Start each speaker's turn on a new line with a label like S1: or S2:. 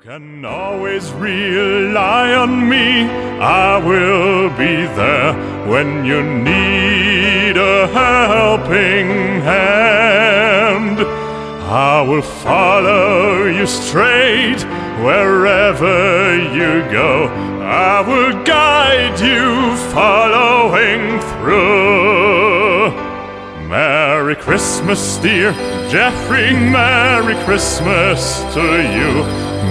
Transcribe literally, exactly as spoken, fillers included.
S1: Can always rely on me. I will be there when you need a helping hand. I will follow you straight wherever you go. I will guide you following through. Merry Christmas, dear Geoffrey, Merry Christmas to you.